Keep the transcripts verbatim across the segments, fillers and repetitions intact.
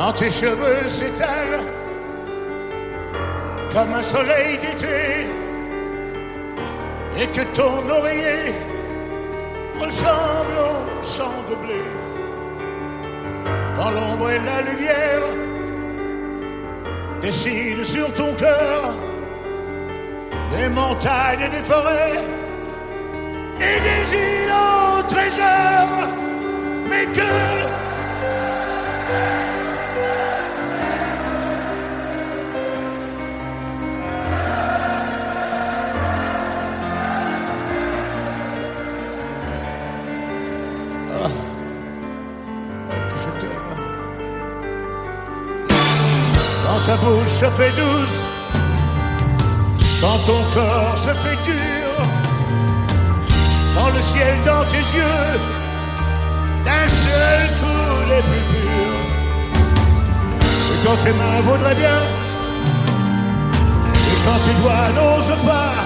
quand tes cheveux s'étalent comme un soleil d'été et que ton oreiller ressemble au champ de blé. Quand l'ombre et la lumière dessinent sur ton cœur des montagnes et des forêts et des îles au trésor, mais que ta bouche se fait douce, quand ton corps se fait dur, quand le ciel dans tes yeux d'un seul coup les plus purs, et quand tes mains vaudraient bien, et quand tes doigts n'osent pas,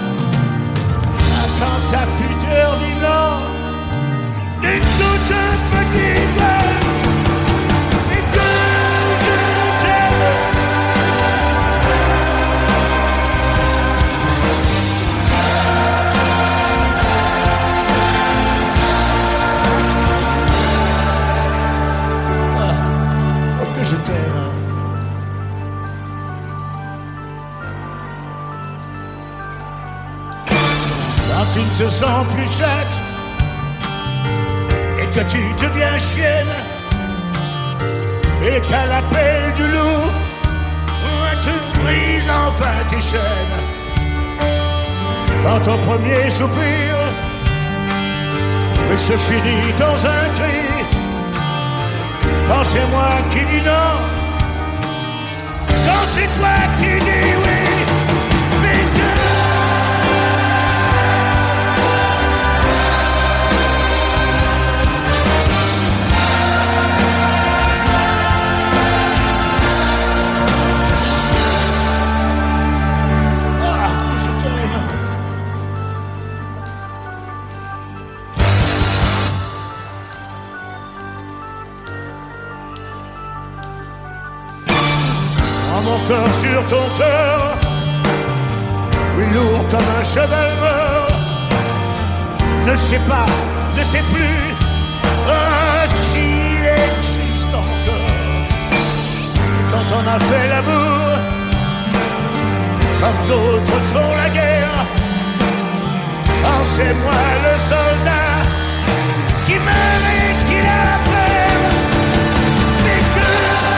quand ta pudeur dit non, d'une toute petite voix. Je t'aime. Quand tu ne te sens plus chatte et que tu deviens chienne et qu'à l'appel du loup tu brises enfin tes chaînes. Quand ton premier soupir se finit dans un cri, quand c'est moi qui dis non, quand c'est toi qui dis oui, mais que ah, je t'aime. Mon cœur sur ton cœur, oui, lourd comme un cheval mort, ne sait pas, ne sait plus ah, s'il existe encore. Quand on a fait l'amour, comme d'autres font la guerre, quand c'est moi le soldat qui meurt et qui la perd, mais que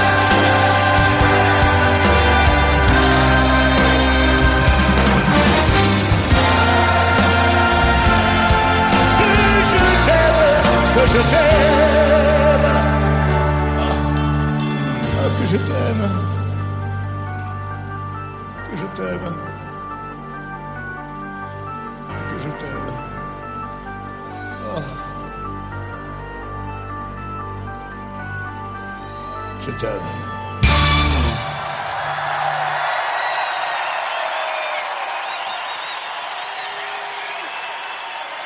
que je t'aime, ah, que je t'aime, que je t'aime, que je t'aime, oh. Je t'aime.